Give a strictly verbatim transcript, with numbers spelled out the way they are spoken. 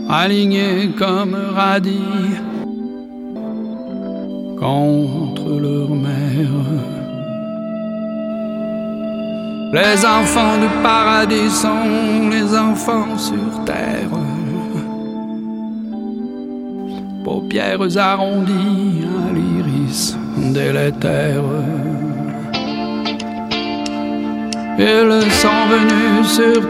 alignés comme radis contre leur mère. Les enfants du paradis sont les enfants sur terre. Paupières arrondies à l'iris délétère. Ils sont venus sur